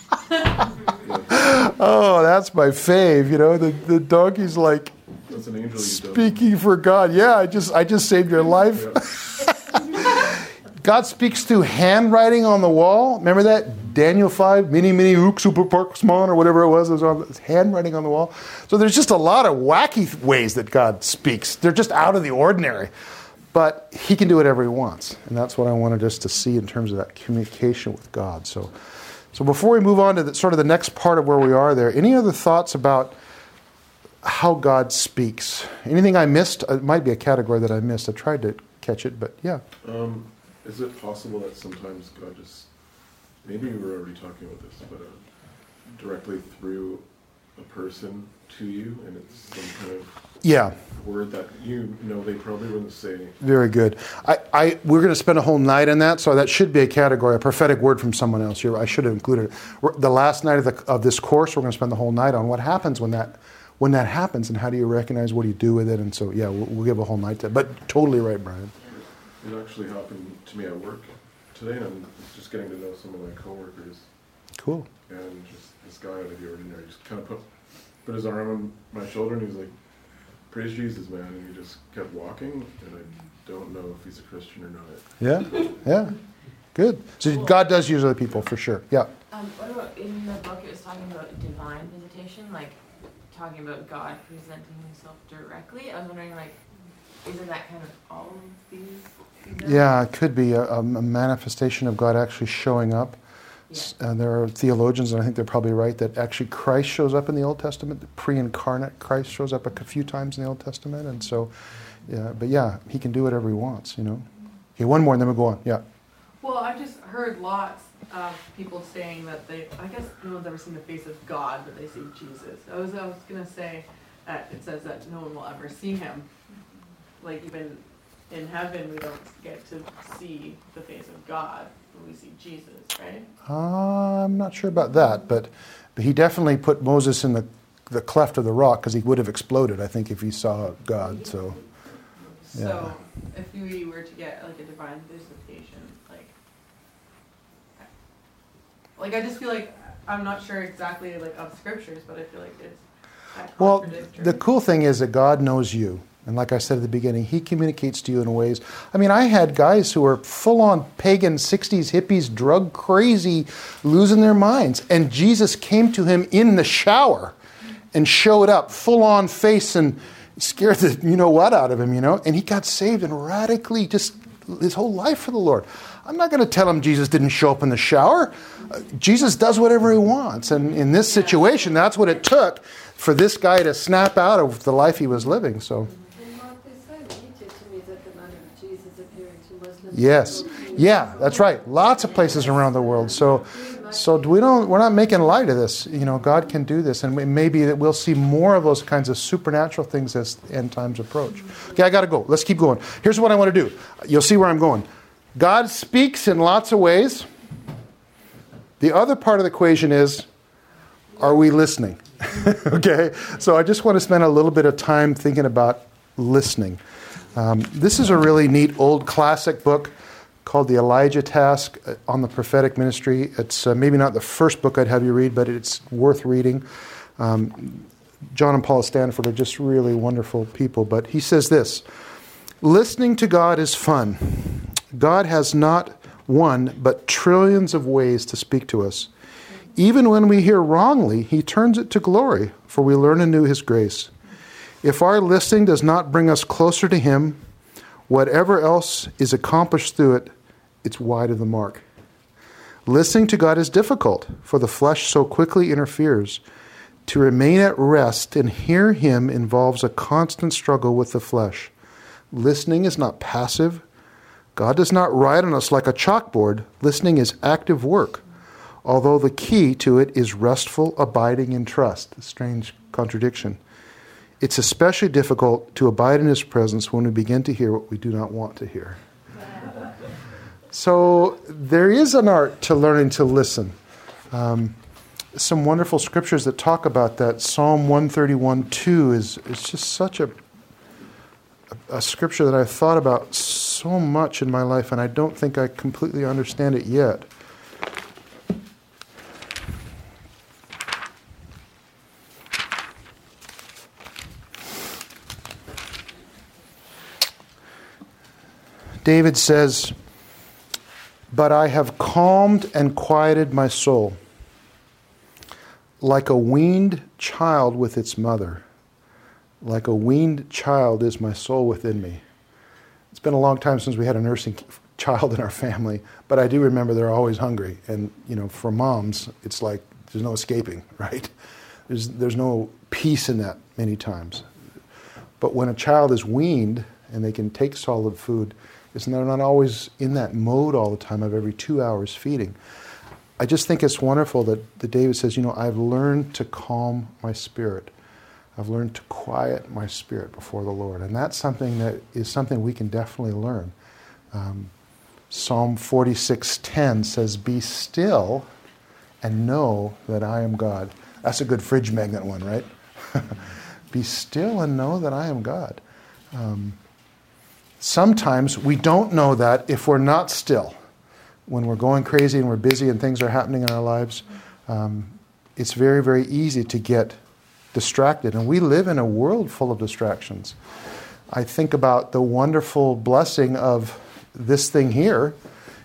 Oh, that's my fave, the donkey's like that's an angel speaking for God. Yeah, I just saved your life. Yeah. God speaks through handwriting on the wall. Remember that? Daniel 5, mini super parksmon, or whatever it was. It was on handwriting on the wall. So there's just a lot of wacky ways that God speaks. They're just out of the ordinary. But he can do whatever he wants. And that's what I wanted us to see in terms of that communication with God. So before we move on to the next part of where we are there, any other thoughts about how God speaks? Anything I missed? It might be a category that I missed. I tried to catch it, but yeah. Is it possible that sometimes God just, maybe we were already talking about this, but directly through a person to you, and it's some kind of word that they probably wouldn't say? Very good. We're going to spend a whole night on that, so that should be a category, a prophetic word from someone else here. I should have included it. The last night of this course, we're going to spend the whole night on what happens when that happens, and how do you recognize, what do you do with it, and so we'll give a whole night to it. But totally right, Brian. It actually happened to me at work today, and I'm just getting to know some of my coworkers. Cool. And just this guy out of the ordinary just kind of put his arm on my shoulder, and he was like, "Praise Jesus, man," and he just kept walking, and I don't know if he's a Christian or not. Yeah, good. So God does use other people, for sure. Yeah. What about, in the book it was talking about divine visitation, like talking about God presenting himself directly? I was wondering, isn't that kind of all of these? Yeah, it could be a manifestation of God actually showing up. Yeah. There are theologians, and I think they're probably right, that actually Christ shows up in the Old Testament. The pre-incarnate Christ shows up a few times in the Old Testament. And so, but he can do whatever he wants, Okay, one more and then we'll go on. Yeah. Well, I just heard lots of people saying that I guess no one's ever seen the face of God, but they see Jesus. I was going to say that it says that no one will ever see him. Like even in heaven, we don't get to see the face of God when we see Jesus, right? I'm not sure about that, but he definitely put Moses in the cleft of the rock because he would have exploded, I think, if he saw God. So, yeah. So if we were to get like a divine visitation, like I just feel like I'm not sure exactly like of scriptures, but I feel like it's contradictory. The cool thing is that God knows you. And like I said at the beginning, he communicates to you in ways. I mean, I had guys who were full-on pagan 60s hippies, drug crazy, losing their minds. And Jesus came to him in the shower and showed up, full-on face, and scared the you-know-what out of him, And he got saved and radically just his whole life for the Lord. I'm not going to tell him Jesus didn't show up in the shower. Jesus does whatever he wants. And in this situation, that's what it took for this guy to snap out of the life he was living. So. Yes. Yeah, that's right. Lots of places around the world. So we're not making light of this. God can do this, and maybe that we'll see more of those kinds of supernatural things as end times approach. Okay, I got to go. Let's keep going. Here's what I want to do. You'll see where I'm going. God speaks in lots of ways. The other part of the equation is, are we listening? Okay, so I just want to spend a little bit of time thinking about listening. This is a really neat old classic book called The Elijah Task on the Prophetic Ministry. It's maybe not the first book I'd have you read, but it's worth reading. John and Paula Stanford are just really wonderful people. But he says this: listening to God is fun. God has not one, but trillions of ways to speak to us. Even when we hear wrongly, he turns it to glory, for we learn anew his grace. If our listening does not bring us closer to him, whatever else is accomplished through it, it's wide of the mark. Listening to God is difficult, for the flesh so quickly interferes. To remain at rest and hear him involves a constant struggle with the flesh. Listening is not passive. God does not write on us like a chalkboard. Listening is active work, although the key to it is restful abiding in trust. A strange contradiction. It's especially difficult to abide in his presence when we begin to hear what we do not want to hear. So there is an art to learning to listen. Some wonderful scriptures that talk about that. Psalm 131:2 is just such a scripture that I've thought about so much in my life, and I don't think I completely understand it yet. David says, "But I have calmed and quieted my soul, like a weaned child with its mother. Like a weaned child is my soul within me." It's been a long time since we had a nursing child in our family, but I do remember they're always hungry. And, for moms, it's like there's no escaping, right? There's no peace in that many times. But when a child is weaned and they can take solid food, they're not always in that mode all the time of every 2 hours feeding. I just think it's wonderful that David says, I've learned to calm my spirit. I've learned to quiet my spirit before the Lord. And that's something we can definitely learn. Psalm 46:10 says, "Be still and know that I am God." That's a good fridge magnet one, right? Be still and know that I am God. Sometimes we don't know that if we're not still. When we're going crazy and we're busy and things are happening in our lives, it's very, very easy to get distracted. And we live in a world full of distractions. I think about the wonderful blessing of this thing here.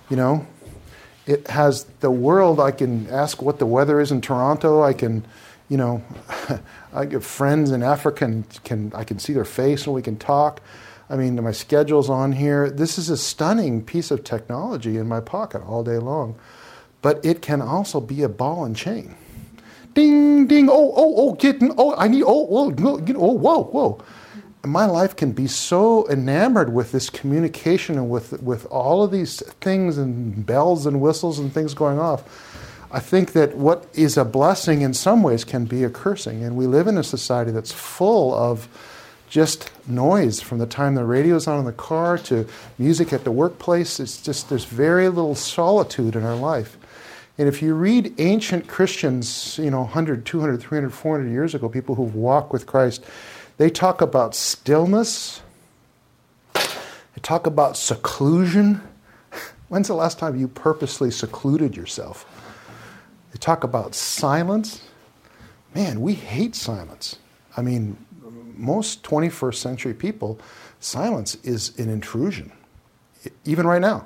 It has the world. I can ask what the weather is in Toronto. I can, I get friends in Africa and I can see their face and we can talk. I mean, my schedule's on here. This is a stunning piece of technology in my pocket all day long. But it can also be a ball and chain. Ding, ding, kitten, I need, whoa. my life can be so enamored with this communication and with all of these things and bells and whistles and things going off. I think that what is a blessing in some ways can be a cursing. And we live in a society that's full of just noise, from the time the radio's on in the car to music at the workplace. It's just, there's very little solitude in our life. And if you read ancient Christians, 100, 200, 300, 400 years ago, people who've walked with Christ, they talk about stillness. They talk about seclusion. When's the last time you purposely secluded yourself? They talk about silence. Man, we hate silence. I mean, most 21st century people, silence is an intrusion, even right now.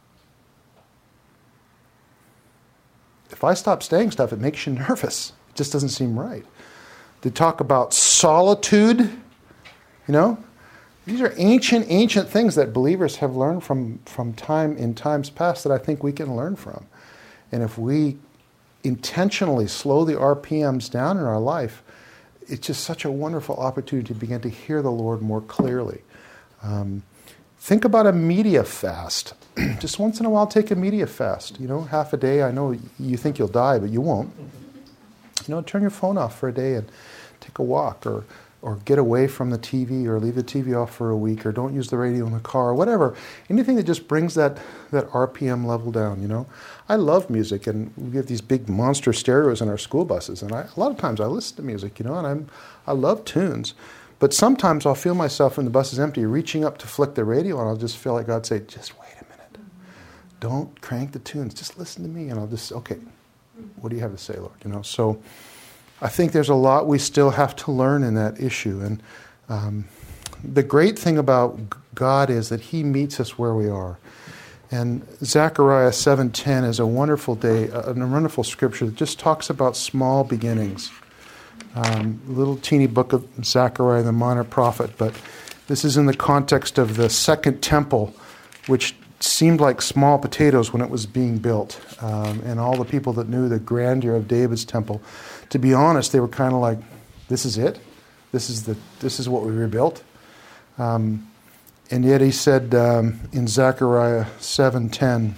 If I stop saying stuff, it makes you nervous. It just doesn't seem right. They talk about solitude, These are ancient things that believers have learned from times past that I think we can learn from. And if we intentionally slow the RPMs down in our life, it's just such a wonderful opportunity to begin to hear the Lord more clearly. Think about a media fast. Just once in a while, take a media fast. Half a day. I know you think you'll die, but you won't. Turn your phone off for a day and take a walk, or get away from the TV, or leave the TV off for a week, or don't use the radio in the car, or whatever. Anything that just brings that RPM level down, I love music, and we have these big monster stereos in our school buses, and a lot of times I listen to music, and I love tunes. But sometimes I'll feel myself when the bus is empty, reaching up to flick the radio, and I'll just feel like God say, just wait a minute. Don't crank the tunes. Just listen to me, and I'll just, okay, what do you have to say, Lord? So I think there's a lot we still have to learn in that issue. And the great thing about God is that He meets us where we are. And Zechariah 7:10 is a wonderful wonderful scripture that just talks about small beginnings. Little teeny book of Zechariah, the minor prophet, but this is in the context of the second temple, which seemed like small potatoes when it was being built. And all the people that knew the grandeur of David's temple, to be honest, they were kind of like, this is it? This is what we rebuilt? And yet he said in Zechariah 7:10,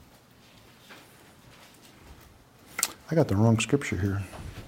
I got the wrong scripture here.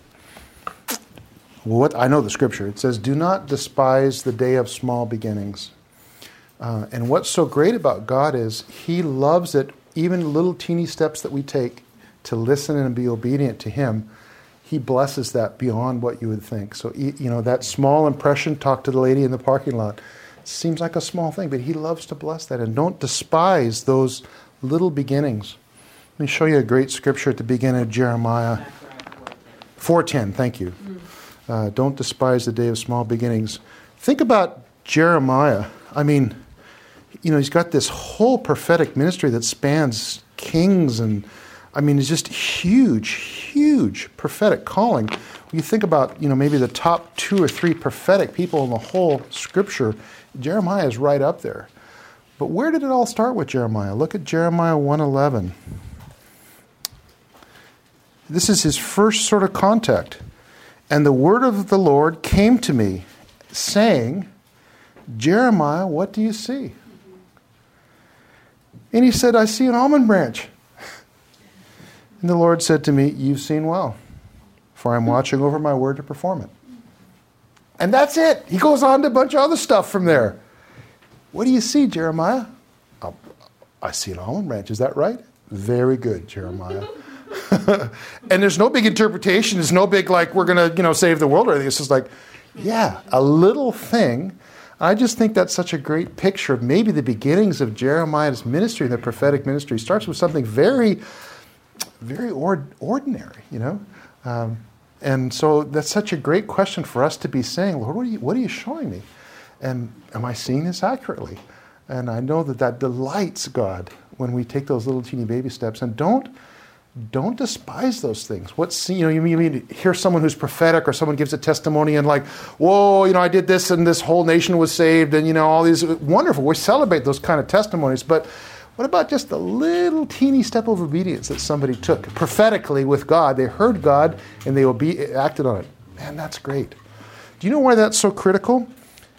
Well, I know the scripture. It says, do not despise the day of small beginnings. And what's so great about God is He loves it, even little teeny steps that we take to listen and be obedient to Him. He blesses that beyond what you would think. So, that small impression, talk to the lady in the parking lot, seems like a small thing, but He loves to bless that. And don't despise those little beginnings. Let me show you a great scripture at the beginning of Jeremiah 4:10. Thank you. Don't despise the day of small beginnings. Think about Jeremiah. I mean, he's got this whole prophetic ministry that spans kings, and it's just huge prophetic calling. When you think about, maybe the top 2 or 3 prophetic people in the whole scripture, Jeremiah is right up there. But where did it all start with Jeremiah? Look at Jeremiah 1:11. This is his first sort of contact. And the word of the Lord came to me, saying, Jeremiah, what do you see? And he said, I see an almond branch. And the Lord said to me, you've seen well, for I'm watching over my word to perform it. And that's it. He goes on to a bunch of other stuff from there. What do you see, Jeremiah? Oh, I see an almond branch. Is that right? Very good, Jeremiah. And there's no big interpretation. There's no big, like, we're going to, save the world or anything. It's just like, yeah, a little thing. I just think that's such a great picture of maybe the beginnings of Jeremiah's ministry, the prophetic ministry. Starts with something very, very ordinary, And so that's such a great question for us to be saying, Lord, what are you showing me? And am I seeing this accurately? And I know that delights God when we take those little teeny baby steps. And don't despise those things. You hear someone who's prophetic, or someone gives a testimony and like, whoa, I did this and this whole nation was saved, and all these wonderful. We celebrate those kind of testimonies, but what about just the little teeny step of obedience that somebody took prophetically with God? They heard God and they acted on it. Man, that's great. Do you know why that's so critical?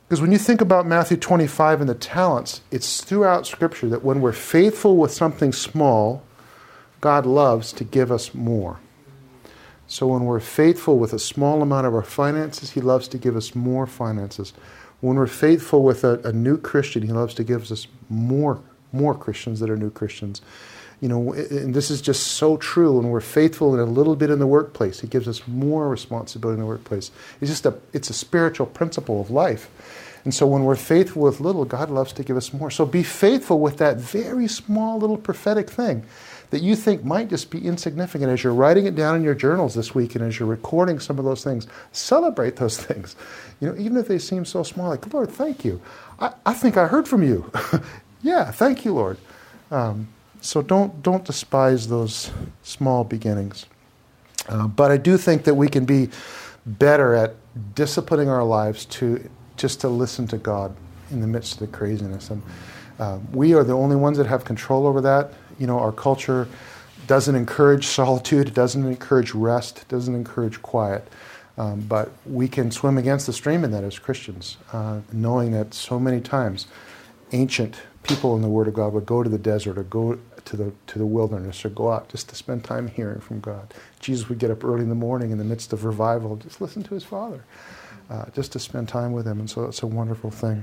Because when you think about Matthew 25 and the talents, it's throughout Scripture that when we're faithful with something small, God loves to give us more. So when we're faithful with a small amount of our finances, He loves to give us more finances. When we're faithful with a new Christian, He loves to give us more Christians that are new Christians. And this is just so true. When we're faithful in a little bit in the workplace, He gives us more responsibility in the workplace. It's a spiritual principle of life. And so when we're faithful with little, God loves to give us more. So be faithful with that very small little prophetic thing that you think might just be insignificant. As you're writing it down in your journals this week and as you're recording some of those things, celebrate those things. Even if they seem so small, like, Lord, thank you. I think I heard from you. Yeah, thank you, Lord. So don't despise those small beginnings. But I do think that we can be better at disciplining our lives just to listen to God in the midst of the craziness. And we are the only ones that have control over that. Our culture doesn't encourage solitude, it doesn't encourage rest, it doesn't encourage quiet. But we can swim against the stream in that as Christians, knowing that so many times ancient people in the Word of God would go to the desert or go to the wilderness or go out just to spend time hearing from God. Jesus would get up early in the morning in the midst of revival, just listen to His Father, just to spend time with Him. And so it's a wonderful thing.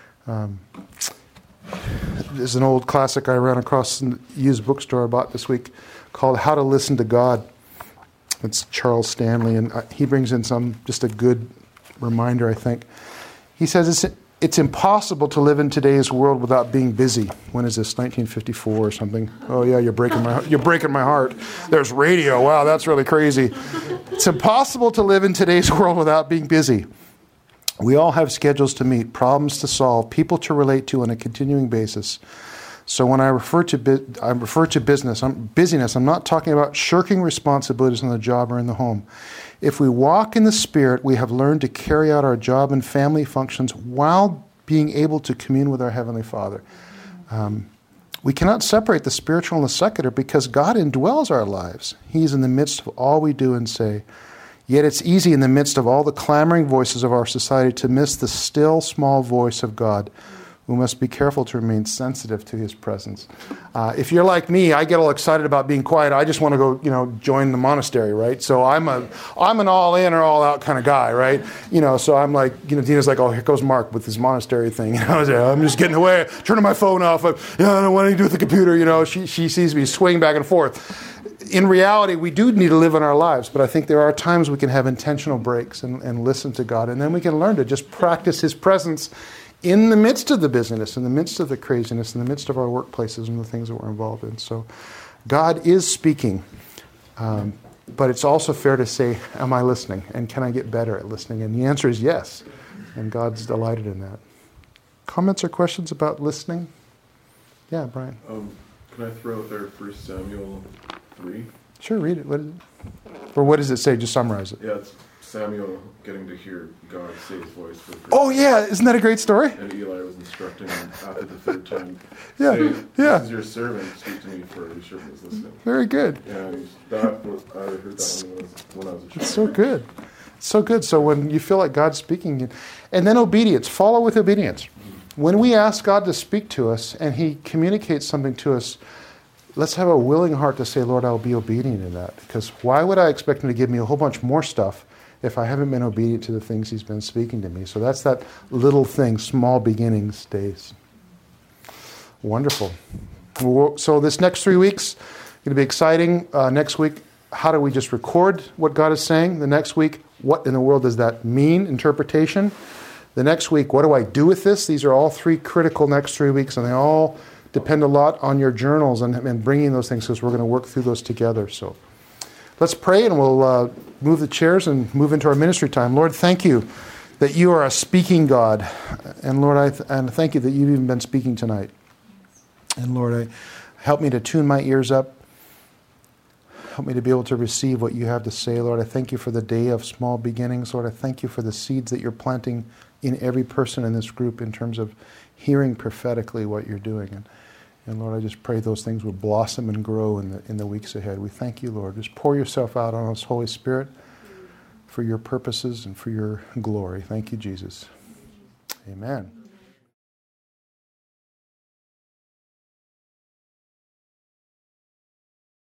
There's an old classic I ran across in the used bookstore I bought this week called How to Listen to God. It's Charles Stanley, and he brings in just a good reminder, I think. He says it's impossible to live in today's world without being busy. When is this, 1954 or something? Oh yeah, you're breaking my heart. There's radio. Wow, that's really crazy. It's impossible to live in today's world without being busy. We all have schedules to meet, problems to solve, people to relate to on a continuing basis. So when I refer to busyness, I'm not talking about shirking responsibilities on the job or in the home. If we walk in the Spirit, we have learned to carry out our job and family functions while being able to commune with our Heavenly Father. We cannot separate the spiritual and the secular because God indwells our lives. He's in the midst of all we do and say. Yet it's easy in the midst of all the clamoring voices of our society to miss the still small voice of God. We must be careful to remain sensitive to His presence. If you're like me, I get all excited about being quiet. I just want to go, join the monastery, right? So I'm an all-in or all-out kind of guy, right? So I'm like, Dina's like, oh, here goes Mark with his monastery thing. I'm just getting away, turning my phone off. I don't know what to do with the computer. She sees me swing back and forth. In reality, we do need to live in our lives, but I think there are times we can have intentional breaks and listen to God, and then we can learn to just practice His presence in the midst of the busyness, in the midst of the craziness, in the midst of our workplaces and the things that we're involved in. So God is speaking, but it's also fair to say, am I listening? And can I get better at listening? And the answer is yes, and God's delighted in that. Comments or questions about listening? Yeah, Brian. Can I throw out there 1 Samuel 3? Sure, read it. What is it? Or what does it say? Just summarize it. Yeah, it's Samuel getting to hear God say His voice for the first time. Yeah, isn't that a great story? And Eli was instructing him after the third time, saying, this is your servant, speak to me, for your servant is listening. Very good. Yeah, I heard that when I was a child. It's so good. It's so good. So when you feel like God's speaking, and then obedience, follow with obedience. When we ask God to speak to us and He communicates something to us, let's have a willing heart to say, Lord, I'll be obedient in that. Because why would I expect Him to give me a whole bunch more stuff if I haven't been obedient to the things He's been speaking to me? So that's that little thing, small beginnings days. Wonderful. So this next 3 weeks, going to be exciting. Next week, how do we just record what God is saying? The next week, what in the world does that mean? Interpretation. The next week, what do I do with this? These are all 3 critical next 3 weeks, and they all depend a lot on your journals and bringing those things, because we're going to work through those together. So let's pray, and we'll move the chairs and move into our ministry time. Lord, thank you that you are a speaking God. And Lord, and thank you that you've even been speaking tonight. And Lord, help me to tune my ears up. Help me to be able to receive what you have to say, Lord. I thank you for the day of small beginnings. Lord, I thank you for the seeds that you're planting in every person in this group in terms of hearing prophetically what you're doing. And Lord, I just pray those things will blossom and grow in the weeks ahead. We thank you, Lord. Just pour yourself out on us, Holy Spirit, for your purposes and for your glory. Thank you, Jesus. Amen.